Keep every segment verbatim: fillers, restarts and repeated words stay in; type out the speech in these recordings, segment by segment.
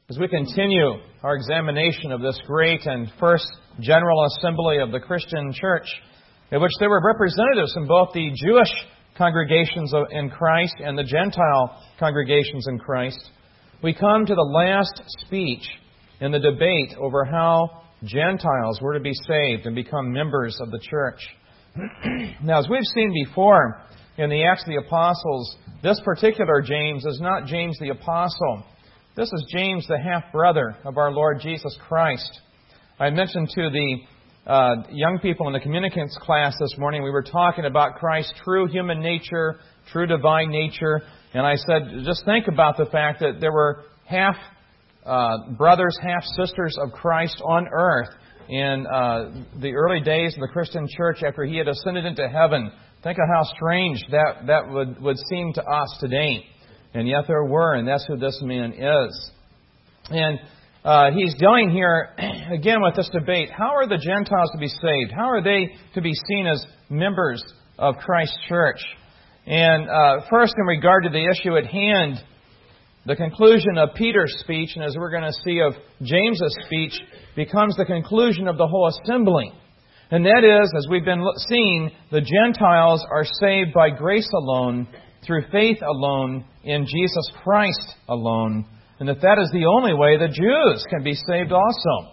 As we continue our examination of this great and first General Assembly of the Christian Church, in which there were representatives from both the Jewish congregations in Christ and the Gentile congregations in Christ, we come to the last speech in the debate over how Gentiles were to be saved and become members of the church. Now, as we've seen before in the Acts of the Apostles, this particular James is not James the Apostle. This is James, the half-brother of our Lord Jesus Christ. I mentioned to the uh, young people in the communicants class this morning, we were talking about Christ's true human nature, true divine nature, and I said, just think about the fact that there were half uh, brothers, half sisters of Christ on earth in uh, the early days of the Christian church after He had ascended into heaven. Think of how strange that, that would, would seem to us today. And yet there were, and that's who this man is. And uh, he's dealing here, again, with this debate. How are the Gentiles to be saved? How are they to be seen as members of Christ's church? And uh, first, in regard to the issue at hand, the conclusion of Peter's speech, and as we're going to see of James's speech, becomes the conclusion of the whole assembly. And that is, as we've been seeing, the Gentiles are saved by grace alone, through faith alone, in Jesus Christ alone, and that that is the only way the Jews can be saved also.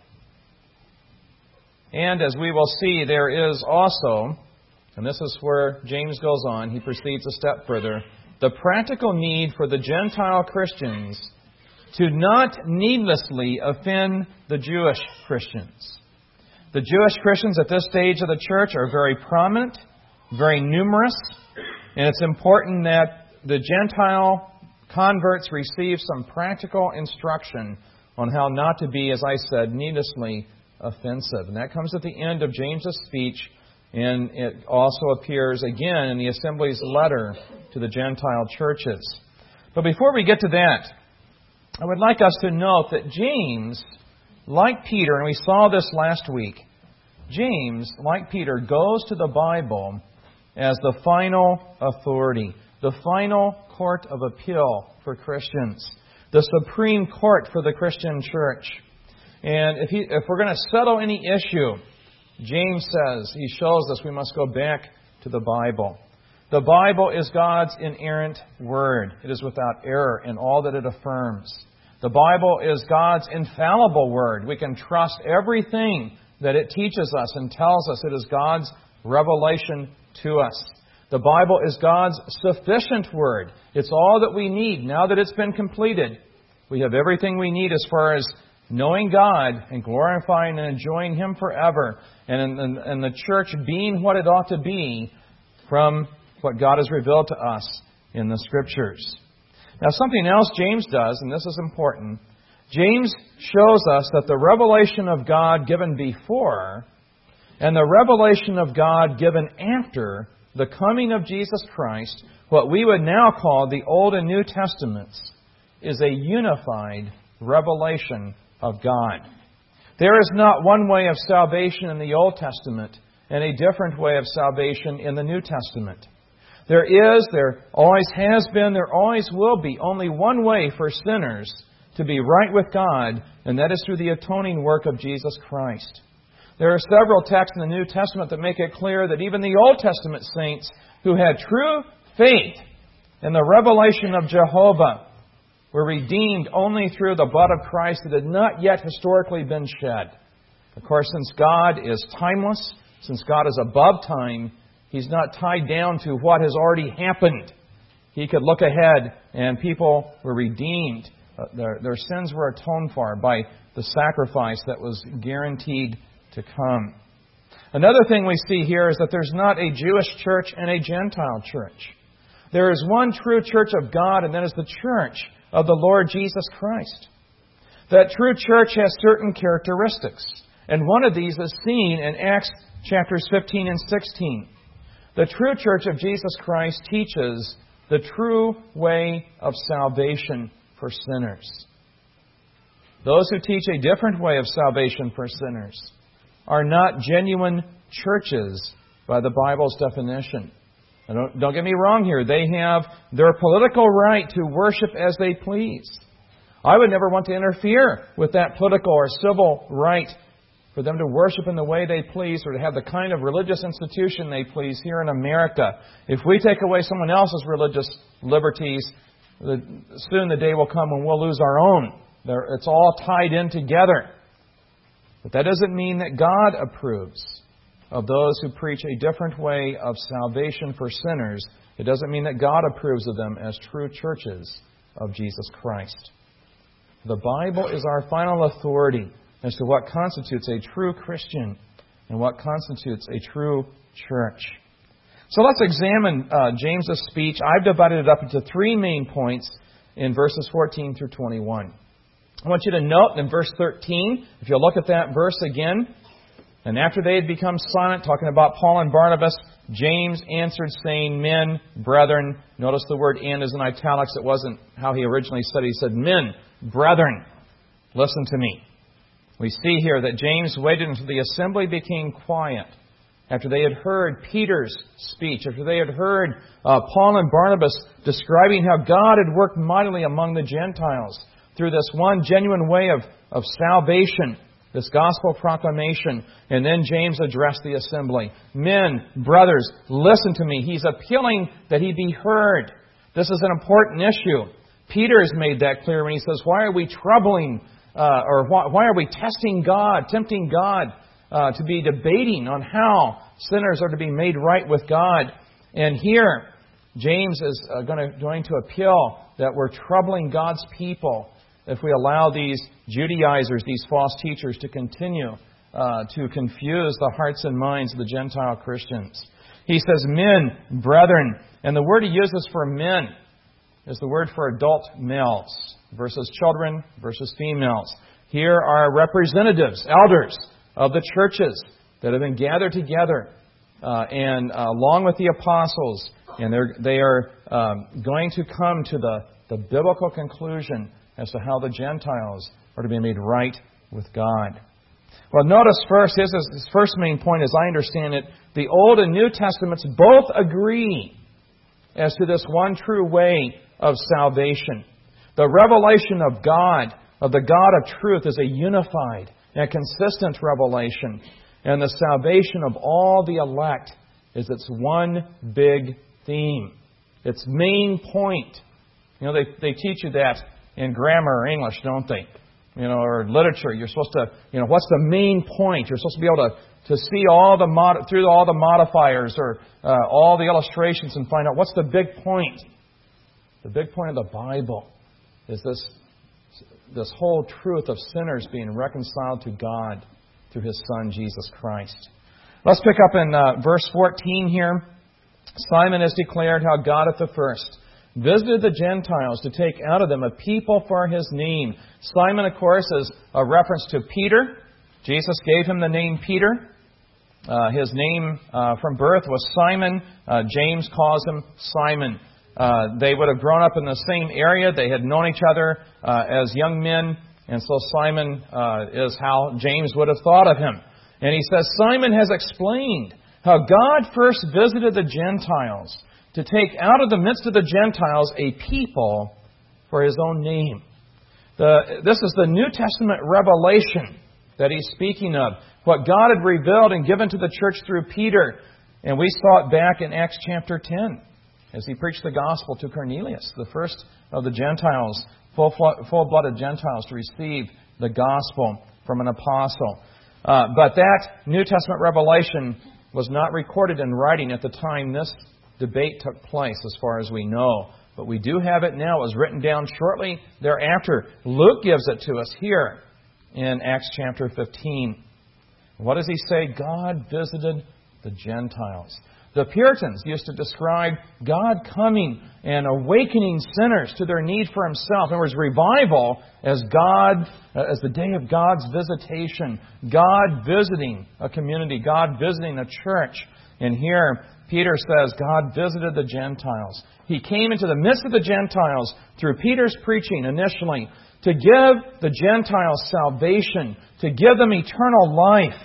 And as we will see, there is also, and this is where James goes on, he proceeds a step further, the practical need for the Gentile Christians to not needlessly offend the Jewish Christians. The Jewish Christians at this stage of the church are very prominent, very numerous, and it's important that the Gentile converts receive some practical instruction on how not to be, as I said, needlessly offensive. And that comes at the end of James's speech, and it also appears again in the assembly's letter to the Gentile churches. But before we get to that, I would like us to note that James, like Peter, and we saw this last week, James, like Peter, goes to the Bible as the final authority, the final court of appeal for Christians, the supreme court for the Christian church. And if, he, if we're going to settle any issue, James says, he shows us we must go back to the Bible. The Bible is God's inerrant word. It is without error in all that it affirms. The Bible is God's infallible word. We can trust everything that it teaches us and tells us. It is God's revelation to us. The Bible is God's sufficient word. It's all that we need. Now that it's been completed, we have everything we need as far as knowing God and glorifying and enjoying Him forever, and, and, and the church being what it ought to be from what God has revealed to us in the Scriptures. Now, something else James does, and this is important, James shows us that the revelation of God given before and the revelation of God given after the coming of Jesus Christ, what we would now call the Old and New Testaments, is a unified revelation of God. There is not one way of salvation in the Old Testament and a different way of salvation in the New Testament. There is, there always has been, there always will be only one way for sinners to be right with God, and that is through the atoning work of Jesus Christ. There are several texts in the New Testament that make it clear that even the Old Testament saints who had true faith in the revelation of Jehovah were redeemed only through the blood of Christ that had not yet historically been shed. Of course, since God is timeless, since God is above time, He's not tied down to what has already happened. He could look ahead, and people were redeemed. Uh, their, their sins were atoned for by the sacrifice that was guaranteed to come. Another thing we see here is that there's not a Jewish church and a Gentile church. There is one true church of God, and that is the church of the Lord Jesus Christ. That true church has certain characteristics, and one of these is seen in Acts chapters fifteen and sixteen. The true church of Jesus Christ teaches the true way of salvation for sinners. Those who teach a different way of salvation for sinners are not genuine churches by the Bible's definition. And don't, don't get me wrong here. They have their political right to worship as they please. I would never want to interfere with that political or civil right for them to worship in the way they please or to have the kind of religious institution they please here in America. If we take away someone else's religious liberties, soon the day will come when we'll lose our own. It's all tied in together. But that doesn't mean that God approves of those who preach a different way of salvation for sinners. It doesn't mean that God approves of them as true churches of Jesus Christ. The Bible is our final authority as to what constitutes a true Christian and what constitutes a true church. So let's examine uh, James's speech. I've divided it up into three main points in verses fourteen through twenty-one. I want you to note in verse thirteen, if you look at that verse again, and after they had become silent, talking about Paul and Barnabas, James answered, saying, Men, brethren. Notice the word "and" is in italics. It wasn't how he originally said it. He said, Men, brethren, listen to me. We see here that James waited until the assembly became quiet, after they had heard Peter's speech, after they had heard uh, Paul and Barnabas describing how God had worked mightily among the Gentiles through this one genuine way of, of salvation, this gospel proclamation. And then James addressed the assembly. Men, brothers, listen to me. He's appealing that he be heard. This is an important issue. Peter has made that clear when he says, Why are we troubling, uh, or why, why are we testing God, tempting God uh, to be debating on how sinners are to be made right with God? And here, James is uh, going, to, going to appeal that we're troubling God's people if we allow these Judaizers, these false teachers, to continue uh, to confuse the hearts and minds of the Gentile Christians. He says, Men, brethren, and the word he uses for men is the word for adult males versus children versus females. Here are representatives, elders of the churches that have been gathered together uh, and uh, along with the apostles, and they're, they are um, going to come to the, the biblical conclusion as to how the Gentiles are to be made right with God. Well, notice first, his, his first main point, as I understand it, the Old and New Testaments both agree as to this one true way of salvation. The revelation of God, of the God of truth, is a unified and consistent revelation. And the salvation of all the elect is its one big theme. Its main point. You know, they, they teach you that in grammar or English, don't they? You know, or literature. You're supposed to, you know, what's the main point? You're supposed to be able to, to see all the mod, through all the modifiers or uh, all the illustrations and find out what's the big point. The big point of the Bible is this, this whole truth of sinners being reconciled to God through His Son, Jesus Christ. Let's pick up in uh, verse fourteen here. Simon has declared how God at the first visited the Gentiles to take out of them a people for His name. Simon, of course, is a reference to Peter. Jesus gave him the name Peter. Uh, his name uh, from birth was Simon. Uh, James calls him Simon. Uh, they would have grown up in the same area. They had known each other uh, as young men. And so Simon uh, is how James would have thought of him. And he says, Simon has explained how God first visited the Gentiles to take out of the midst of the Gentiles a people for His own name. The, this is the New Testament revelation that he's speaking of. What God had revealed and given to the church through Peter. And we saw it back in Acts chapter ten as he preached the gospel to Cornelius, the first of the Gentiles, full, full-blooded Gentiles, to receive the gospel from an apostle. Uh, but that New Testament revelation was not recorded in writing at the time this debate took place, as far as we know. But we do have it now. It was written down shortly thereafter. Luke gives it to us here in Acts chapter fifteen. What does he say? God visited the Gentiles. The Puritans used to describe God coming and awakening sinners to their need for Himself. In other words, revival as God, as the day of God's visitation. God visiting a community. God visiting a church. And here, Peter says, God visited the Gentiles. He came into the midst of the Gentiles through Peter's preaching initially to give the Gentiles salvation, to give them eternal life.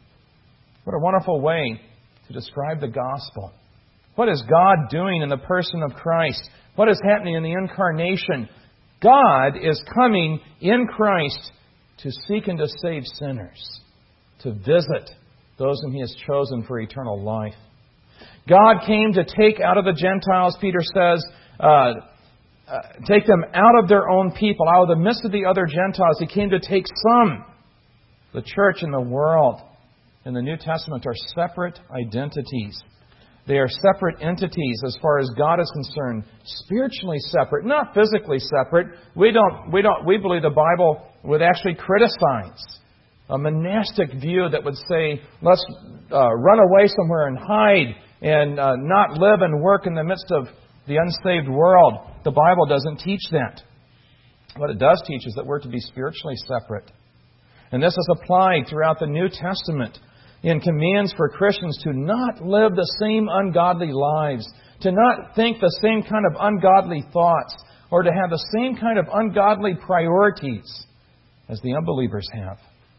What a wonderful way to describe the gospel. What is God doing in the person of Christ? What is happening in the incarnation? God is coming in Christ to seek and to save sinners, to visit those whom He has chosen for eternal life. God came to take out of the Gentiles, Peter says, uh, uh, take them out of their own people, out of the midst of the other Gentiles. He came to take some. The church and the world in the New Testament are separate identities. They are separate entities as far as God is concerned, spiritually separate, not physically separate. We don't, we don't, we believe the Bible would actually criticize a monastic view that would say, let's uh, run away somewhere and hide and uh, not live and work in the midst of the unsaved world. The Bible doesn't teach that. What it does teach is that we're to be spiritually separate. And this is applied throughout the New Testament in commands for Christians to not live the same ungodly lives, to not think the same kind of ungodly thoughts, or to have the same kind of ungodly priorities as the unbelievers have.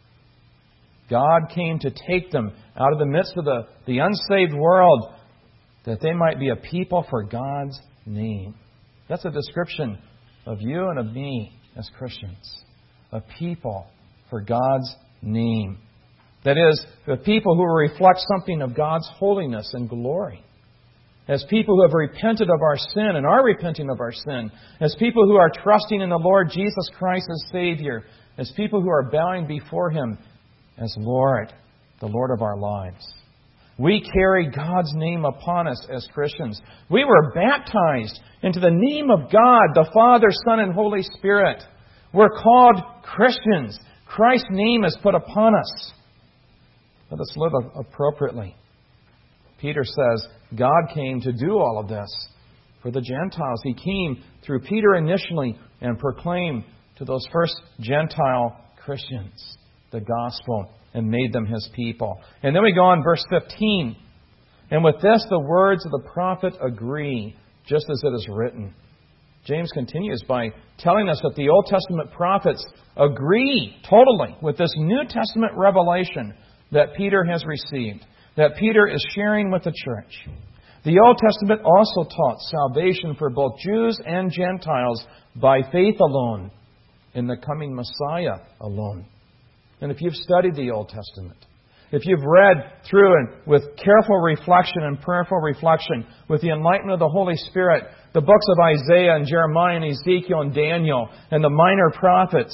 God came to take them out of the midst of the, the unsaved world that they might be a people for God's name. That's a description of you and of me as Christians. A people for God's name. That is, the people who reflect something of God's holiness and glory. As people who have repented of our sin and are repenting of our sin. As people who are trusting in the Lord Jesus Christ as Savior. As people who are bowing before Him as Lord, the Lord of our lives. We carry God's name upon us as Christians. We were baptized into the name of God, the Father, Son, and Holy Spirit. We're called Christians. Christ's name is put upon us. Let us live appropriately. Peter says God came to do all of this for the Gentiles. He came through Peter initially and proclaimed to those first Gentile Christians the gospel and made them His people. And then we go on verse fifteen. And with this the words of the prophet agree, just as it is written. James continues by telling us that the Old Testament prophets agree totally with this New Testament revelation that Peter has received, that Peter is sharing with the church. The Old Testament also taught salvation for both Jews and Gentiles by faith alone, in the coming Messiah alone. And if you've studied the Old Testament, if you've read through and with careful reflection and prayerful reflection, with the enlightenment of the Holy Spirit, the books of Isaiah and Jeremiah and Ezekiel and Daniel and the minor prophets,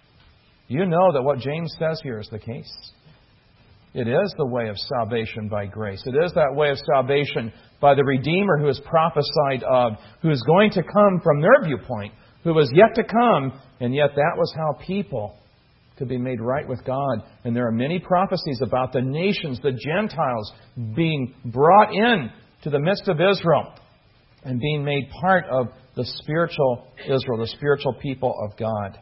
you know that what James says here is the case. It is the way of salvation by grace. It is that way of salvation by the Redeemer who is prophesied of, who is going to come from their viewpoint, who was yet to come, and yet that was how people could be made right with God. And there are many prophecies about the nations, the Gentiles, being brought in to the midst of Israel and being made part of the spiritual Israel, the spiritual people of God.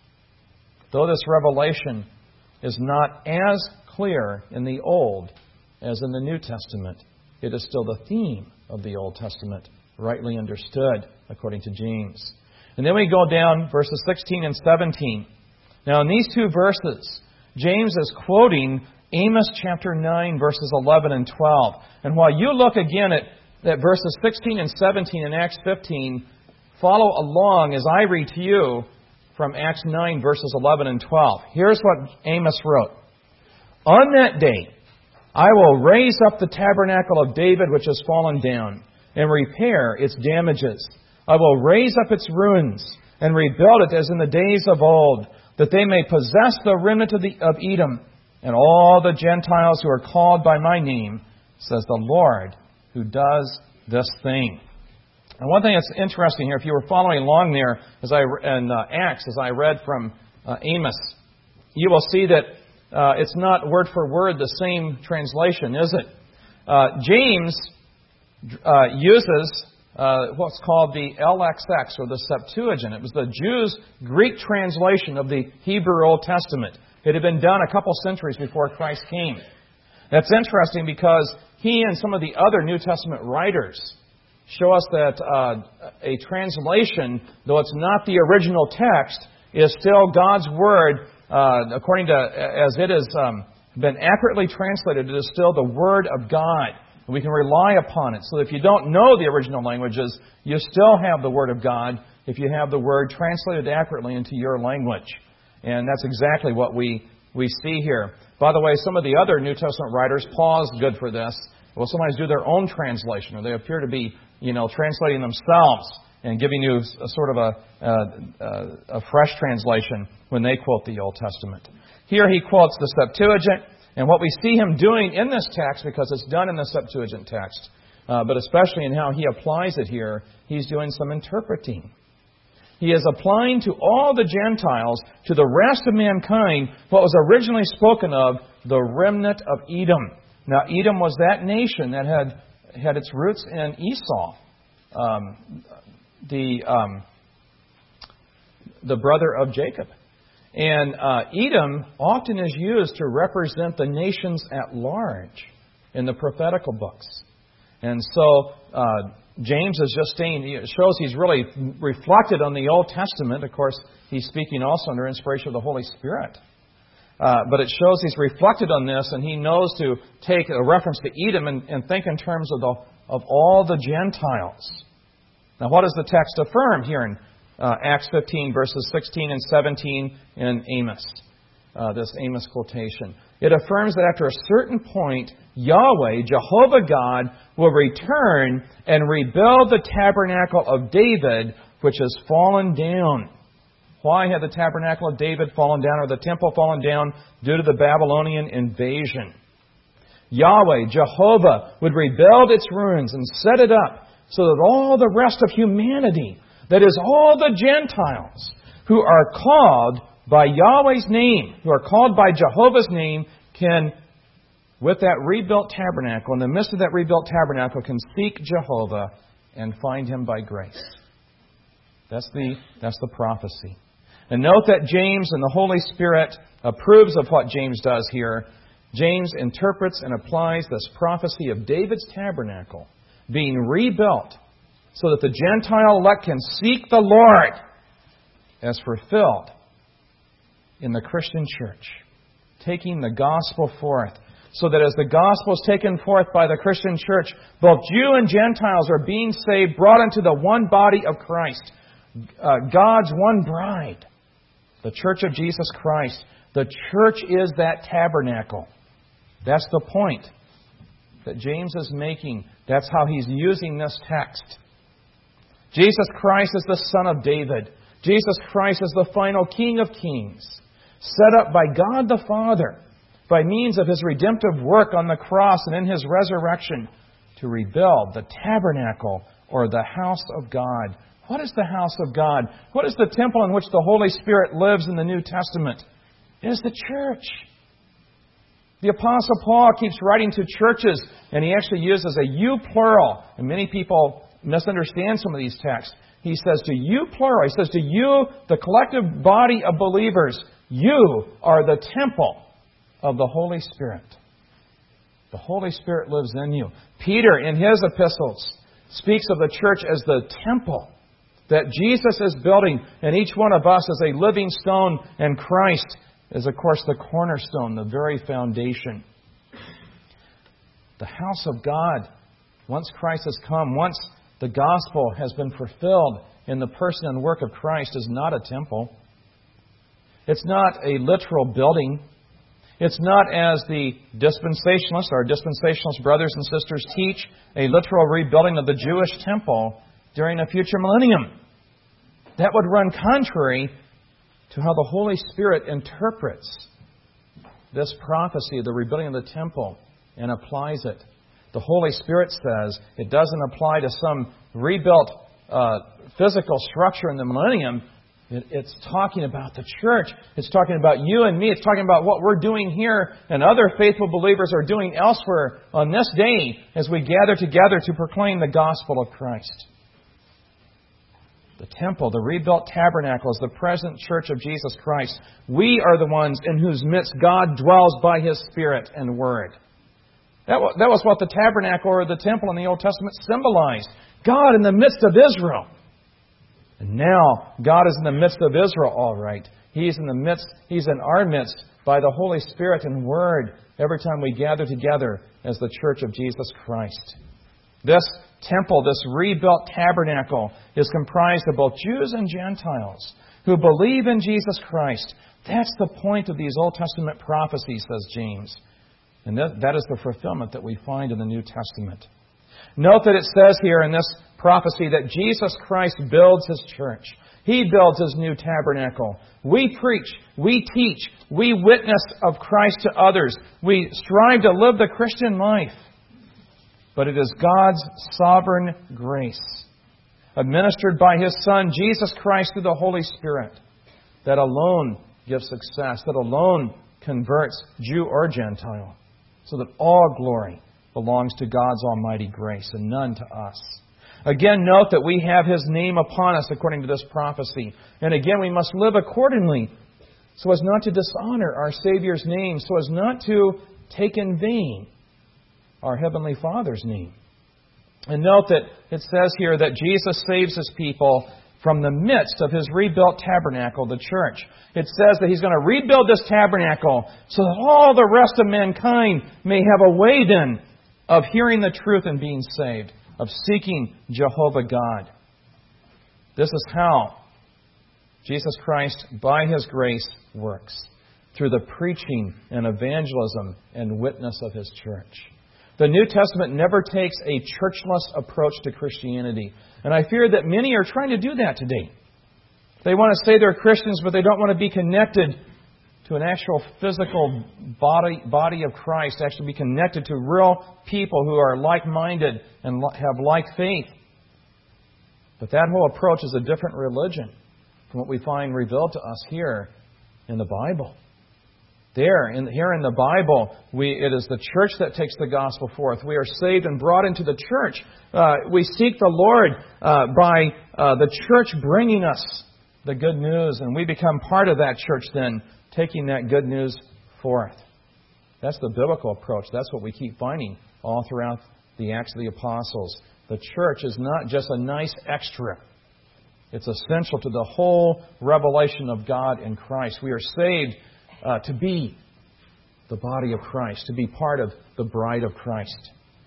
Though this revelation is not as clear in the Old as in the New Testament, it is still the theme of the Old Testament, rightly understood, according to James. And then we go down verses sixteen and seventeen. Now, in these two verses, James is quoting Amos chapter nine, verses eleven and twelve. And while you look again at, at verses sixteen and seventeen in Acts fifteen, follow along as I read to you from Acts nine, verses eleven and twelve. Here's what Amos wrote. On that day, I will raise up the tabernacle of David which has fallen down, and repair its damages. I will raise up its ruins, and rebuild it as in the days of old, that they may possess the remnant of, the, of Edom, and all the Gentiles who are called by my name, says the Lord, who does this thing. And one thing that's interesting here, if you were following along there as I in uh, Acts, as I read from uh, Amos, you will see that uh, it's not word for word the same translation, is it? Uh, James uh, uses uh, what's called the L X X, or the Septuagint. It was the Jews' Greek translation of the Hebrew Old Testament. It had been done a couple centuries before Christ came. That's interesting because he and some of the other New Testament writers show us that uh, a translation, though it's not the original text, is still God's Word, uh, according to, as it has um, been accurately translated, it is still the Word of God. And we can rely upon it. So if you don't know the original languages, you still have the Word of God, if you have the Word translated accurately into your language. And that's exactly what we, we see here. By the way, some of the other New Testament writers, Paul is good for this, will sometimes do their own translation, or they appear to be, you know, translating themselves and giving you a sort of a, a, a fresh translation when they quote the Old Testament. Here he quotes the Septuagint, and what we see him doing in this text, because it's done in the Septuagint text, uh, but especially in how he applies it here, he's doing some interpreting. He is applying to all the Gentiles, to the rest of mankind, what was originally spoken of, the remnant of Edom. Now, Edom was that nation that had had its roots in Esau, um, the um, the brother of Jacob. And uh, Edom often is used to represent the nations at large in the prophetical books. And so uh, James is just saying, it shows he's really reflected on the Old Testament. Of course, he's speaking also under inspiration of the Holy Spirit. Uh, but it shows he's reflected on this, and he knows to take a reference to Edom and, and think in terms of the of all the Gentiles. Now, what does the text affirm here in uh, Acts fifteen, verses sixteen and seventeen in Amos? Uh, this Amos quotation. It affirms that after a certain point, Yahweh, Jehovah God, will return and rebuild the tabernacle of David, which has fallen down. Why had the tabernacle of David fallen down, or the temple fallen down? Due to the Babylonian invasion. Yahweh, Jehovah, would rebuild its ruins and set it up so that all the rest of humanity, that is, all the Gentiles who are called by Yahweh's name, who are called by Jehovah's name, can, with that rebuilt tabernacle, in the midst of that rebuilt tabernacle, can seek Jehovah and find Him by grace. That's the, that's the prophecy. And note that James and the Holy Spirit approves of what James does here. James interprets and applies this prophecy of David's tabernacle being rebuilt so that the Gentile elect can seek the Lord as fulfilled in the Christian church, taking the gospel forth, so that as the gospel is taken forth by the Christian church, both Jew and Gentiles are being saved, brought into the one body of Christ, uh, God's one bride, the church of Jesus Christ. The church is that tabernacle. That's the point that James is making. That's how he's using this text. Jesus Christ is the Son of David. Jesus Christ is the final King of Kings, set up by God the Father by means of His redemptive work on the cross and in His resurrection to rebuild the tabernacle, or the house of God. What is the house of God? What is the temple in which the Holy Spirit lives in the New Testament? It is the church. The Apostle Paul keeps writing to churches, and he actually uses a you plural. And many people misunderstand some of these texts. He says to you plural. He says to you, the collective body of believers, you are the temple of the Holy Spirit. The Holy Spirit lives in you. Peter, in his epistles, speaks of the church as the temple that Jesus is building, and each one of us is a living stone, and Christ is, of course, the cornerstone, the very foundation. The house of God, once Christ has come, once the gospel has been fulfilled in the person and work of Christ, is not a temple. It's not a literal building. It's not, as the dispensationalists, our dispensationalist brothers and sisters teach, a literal rebuilding of the Jewish temple during a future millennium. That would run contrary to how the Holy Spirit interprets this prophecy of the rebuilding of the temple and applies it. The Holy Spirit says it doesn't apply to some rebuilt uh, physical structure in the millennium. It, it's talking about the church. It's talking about you and me. It's talking about what we're doing here and other faithful believers are doing elsewhere on this day as we gather together to proclaim the gospel of Christ. The temple, the rebuilt tabernacle, is the present church of Jesus Christ. We are the ones in whose midst God dwells by His Spirit and Word. That was, that was what the tabernacle or the temple in the Old Testament symbolized. God in the midst of Israel. And now, God is in the midst of Israel, all right. He's in the midst, He's in our midst by the Holy Spirit and Word every time we gather together as the church of Jesus Christ. This temple, this rebuilt tabernacle, is comprised of both Jews and Gentiles who believe in Jesus Christ. That's the point of these Old Testament prophecies, says James. And that, that is the fulfillment that we find in the New Testament. Note that it says here in this prophecy that Jesus Christ builds His church. He builds His new tabernacle. We preach, we teach, we witness of Christ to others. We strive to live the Christian life. But it is God's sovereign grace, administered by His Son, Jesus Christ, through the Holy Spirit, that alone gives success, that alone converts Jew or Gentile, so that all glory belongs to God's almighty grace and none to us. Again, note that we have His name upon us according to this prophecy. And again, we must live accordingly so as not to dishonor our Savior's name, so as not to take in vain our Heavenly Father's name. And note that it says here that Jesus saves His people from the midst of His rebuilt tabernacle, the church. It says that He's going to rebuild this tabernacle so that all the rest of mankind may have a way then of hearing the truth and being saved, of seeking Jehovah God. This is how Jesus Christ, by His grace, works, through the preaching and evangelism and witness of His church. The New Testament never takes a churchless approach to Christianity. And I fear that many are trying to do that today. They want to say they're Christians, but they don't want to be connected to an actual physical body, body of Christ, actually be connected to real people who are like-minded and have like faith. But that whole approach is a different religion from what we find revealed to us here in the Bible. There, in, here in the Bible, we, it is the church that takes the gospel forth. We are saved and brought into the church. Uh, we seek the Lord uh, by uh, the church bringing us the good news, and we become part of that church then, taking that good news forth. That's the biblical approach. That's what we keep finding all throughout the Acts of the Apostles. The church is not just a nice extra. It's essential to the whole revelation of God in Christ. We are saved Uh, to be the body of Christ, to be part of the bride of Christ.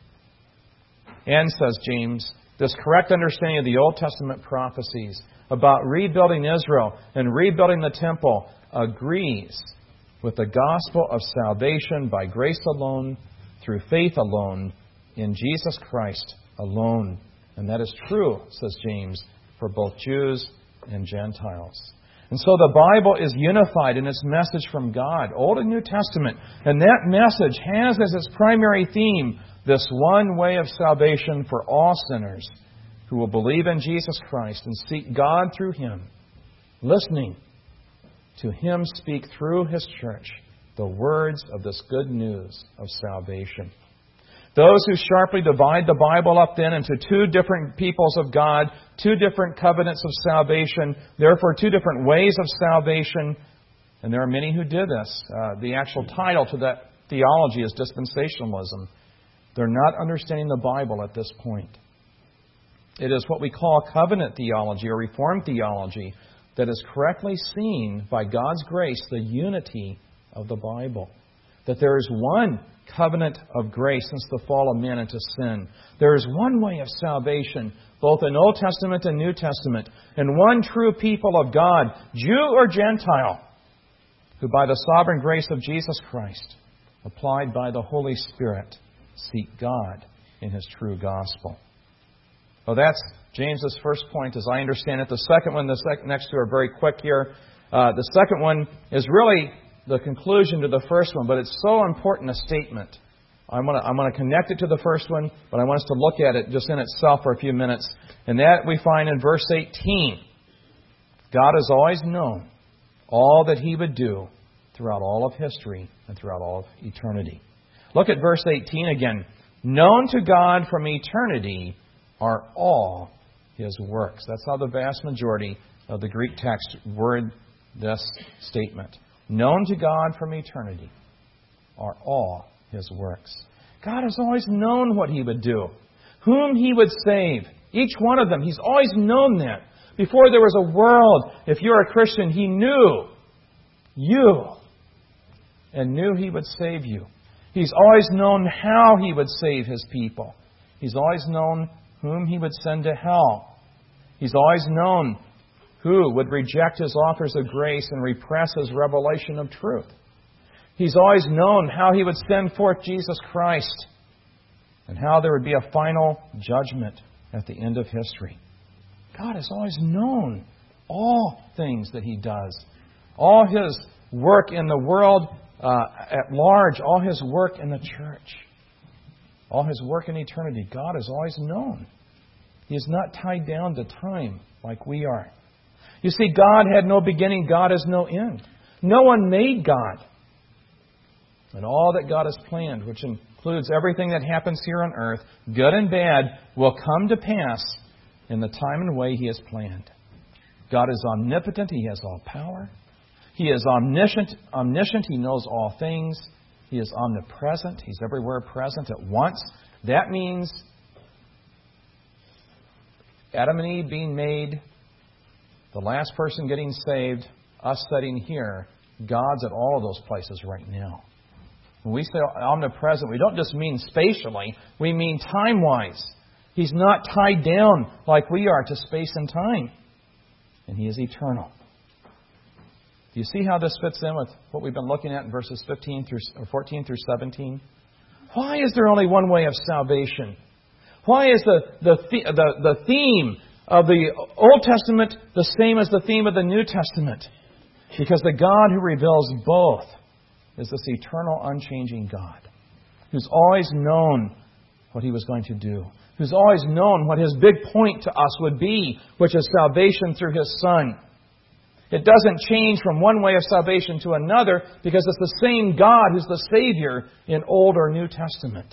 And, says James, this correct understanding of the Old Testament prophecies about rebuilding Israel and rebuilding the temple agrees with the gospel of salvation by grace alone, through faith alone, in Jesus Christ alone. And that is true, says James, for both Jews and Gentiles. And so the Bible is unified in its message from God, Old and New Testament. And that message has as its primary theme this one way of salvation for all sinners who will believe in Jesus Christ and seek God through Him, listening to Him speak through His church the words of this good news of salvation. Those who sharply divide the Bible up then into two different peoples of God, two different covenants of salvation, therefore two different ways of salvation, and there are many who did this. Uh, the actual title to that theology is dispensationalism. They're not understanding the Bible at this point. It is what we call covenant theology or Reformed theology that is correctly seen by God's grace, the unity of the Bible. That there is one covenant of grace since the fall of man into sin. There is one way of salvation, both in Old Testament and New Testament, and one true people of God, Jew or Gentile, who by the sovereign grace of Jesus Christ, applied by the Holy Spirit, seek God in His true gospel. Well, that's James's first point, as I understand it. The second one, the sec- next two are very quick here. Uh, the second one is really the conclusion to the first one, but it's so important a statement. I'm going to I'm going to connect it to the first one, but I want us to look at it just in itself for a few minutes. And that we find in verse eighteen. God has always known all that He would do throughout all of history and throughout all of eternity. Look at verse eighteen again. Known to God from eternity are all His works. That's how the vast majority of the Greek text word this statement. Known to God from eternity are all His works. God has always known what He would do, whom He would save. Each one of them, He's always known that. Before there was a world, if you're a Christian, He knew you and knew He would save you. He's always known how He would save His people. He's always known whom He would send to hell. He's always known who would reject His offers of grace and repress His revelation of truth. He's always known how He would send forth Jesus Christ and how there would be a final judgment at the end of history. God has always known all things that He does. All His work in the world uh, at large. All His work in the church. All His work in eternity. God has always known. He is not tied down to time like we are. You see, God had no beginning. God has no end. No one made God. And all that God has planned, which includes everything that happens here on earth, good and bad, will come to pass in the time and way He has planned. God is omnipotent. He has all power. He is omniscient. Omniscient. He knows all things. He is omnipresent. He's everywhere present at once. That means Adam and Eve being made, the last person getting saved, us sitting here, God's at all of those places right now. When we say omnipresent, we don't just mean spatially. We mean time-wise. He's not tied down like we are to space and time. And He is eternal. Do you see how this fits in with what we've been looking at in verses fifteen through or fourteen through seventeen? Why is there only one way of salvation? Why is the, the, the, the theme of the Old Testament the same as the theme of the New Testament? Because the God who reveals both is this eternal, unchanging God who's always known what He was going to do, who's always known what His big point to us would be, which is salvation through His Son. It doesn't change from one way of salvation to another because it's the same God who's the Savior in Old or New Testament.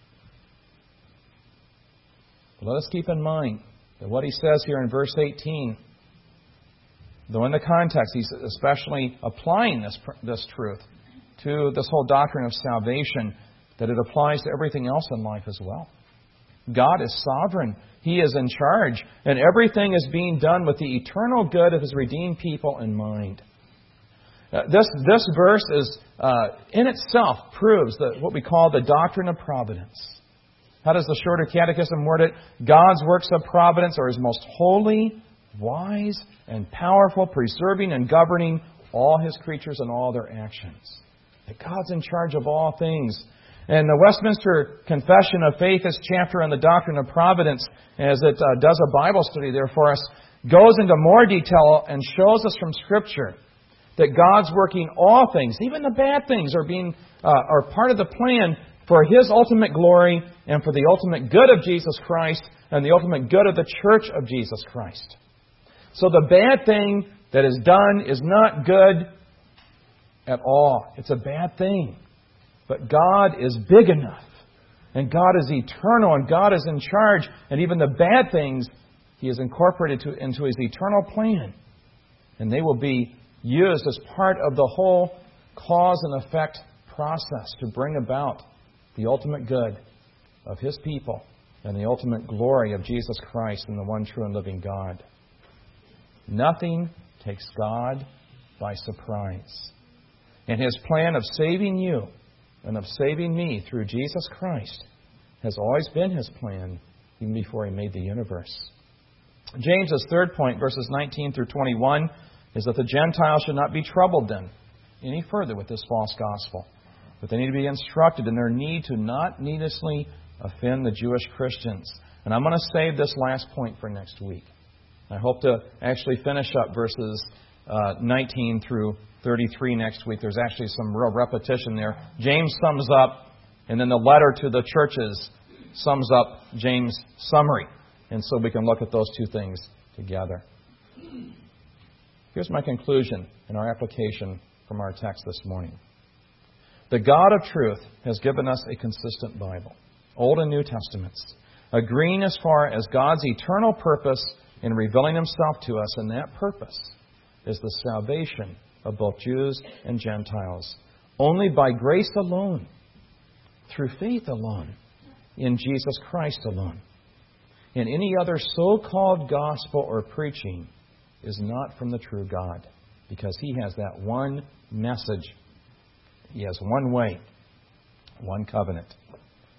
But let us keep in mind that what He says here in verse eighteen, though in the context He's especially applying this, this truth to this whole doctrine of salvation, that it applies to everything else in life as well. God is sovereign. He is in charge. And everything is being done with the eternal good of His redeemed people in mind. Uh, this, this verse is, uh, in itself proves the, what we call the doctrine of providence. How does the Shorter Catechism word it? God's works of providence are His most holy, wise, and powerful, preserving and governing all His creatures and all their actions. That God's in charge of all things. And the Westminster Confession of Faith, this chapter on the doctrine of providence, as it uh, does a Bible study there for us, goes into more detail and shows us from Scripture that God's working all things, even the bad things, are being uh, are part of the plan for His ultimate glory and for the ultimate good of Jesus Christ and the ultimate good of the church of Jesus Christ. So the bad thing that is done is not good at all. It's a bad thing. But God is big enough, and God is eternal, and God is in charge, and even the bad things He has incorporated to, into His eternal plan. And they will be used as part of the whole cause and effect process to bring about the ultimate good of His people and the ultimate glory of Jesus Christ and the one true and living God. Nothing takes God by surprise. And His plan of saving you and of saving me through Jesus Christ has always been His plan, even before He made the universe. James' third point, verses nineteen through twenty-one, is that the Gentiles should not be troubled then any further with this false gospel. But they need to be instructed in their need to not needlessly offend the Jewish Christians. And I'm going to save this last point for next week. I hope to actually finish up verses uh, nineteen through thirty-three next week. There's actually some real repetition there. James sums up, and then the letter to the churches sums up James' summary. And so we can look at those two things together. Here's my conclusion in our application from our text this morning. The God of truth has given us a consistent Bible, Old and New Testaments, agreeing as far as God's eternal purpose in revealing Himself to us, and that purpose is the salvation of both Jews and Gentiles, only by grace alone, through faith alone, in Jesus Christ alone. And any other so-called gospel or preaching is not from the true God, because He has that one message. He has one way, one covenant.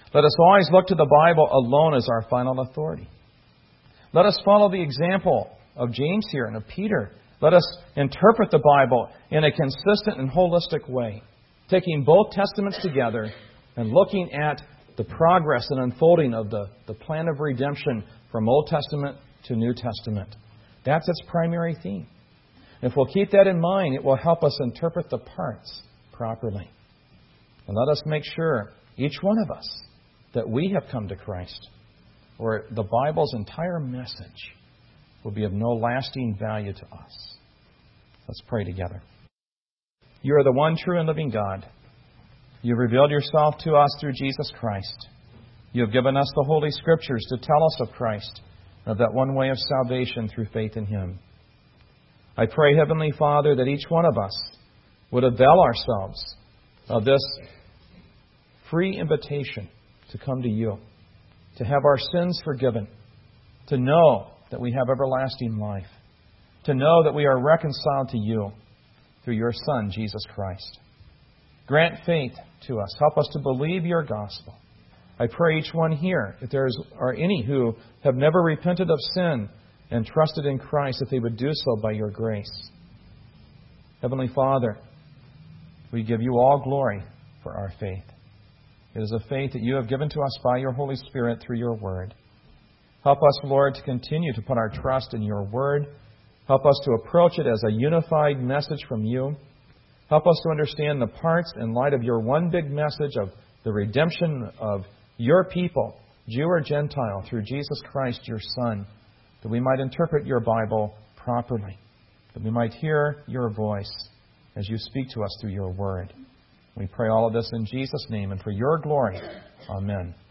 Let us always look to the Bible alone as our final authority. Let us follow the example of James here and of Peter. Let us interpret the Bible in a consistent and holistic way, taking both Testaments together and looking at the progress and unfolding of the, the plan of redemption from Old Testament to New Testament. That's its primary theme. If we'll keep that in mind, it will help us interpret the parts properly. And let us make sure, each one of us, that we have come to Christ, or the Bible's entire message will be of no lasting value to us. Let's pray together. You are the one true and living God. You have revealed yourself to us through Jesus Christ. You have given us the Holy Scriptures to tell us of Christ, of that one way of salvation through faith in Him. I pray, Heavenly Father, that each one of us would avail ourselves of this free invitation to come to You, to have our sins forgiven, to know that we have everlasting life, to know that we are reconciled to You through Your Son, Jesus Christ. Grant faith to us. Help us to believe Your gospel. I pray each one here, if there are any who have never repented of sin and trusted in Christ, that they would do so by Your grace. Heavenly Father, we give You all glory for our faith. It is a faith that You have given to us by Your Holy Spirit through Your Word. Help us, Lord, to continue to put our trust in Your Word. Help us to approach it as a unified message from You. Help us to understand the parts in light of Your one big message of the redemption of Your people, Jew or Gentile, through Jesus Christ, Your Son, that we might interpret Your Bible properly, that we might hear Your voice as You speak to us through Your Word. We pray all of this in Jesus' name and for Your glory. Amen.